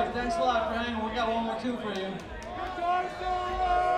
right, thanks a lot for hanging. We got one more tune for you.